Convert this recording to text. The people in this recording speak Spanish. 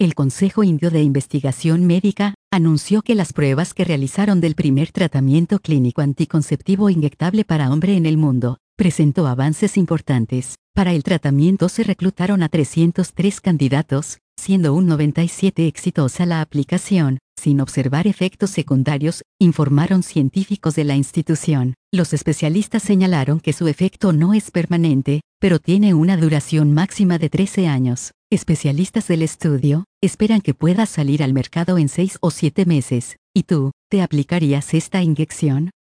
El Consejo Indio de Investigación Médica anunció que las pruebas que realizaron del primer tratamiento clínico anticonceptivo inyectable para hombre en el mundo presentó avances importantes. Para el tratamiento se reclutaron a 303 candidatos, siendo un 97 exitosa la aplicación, sin observar efectos secundarios, informaron científicos de la institución. Los especialistas señalaron que su efecto no es permanente, pero tiene una duración máxima de 13 años. Especialistas del estudio esperan que pueda salir al mercado en 6 o 7 meses. ¿Y tú, te aplicarías esta inyección?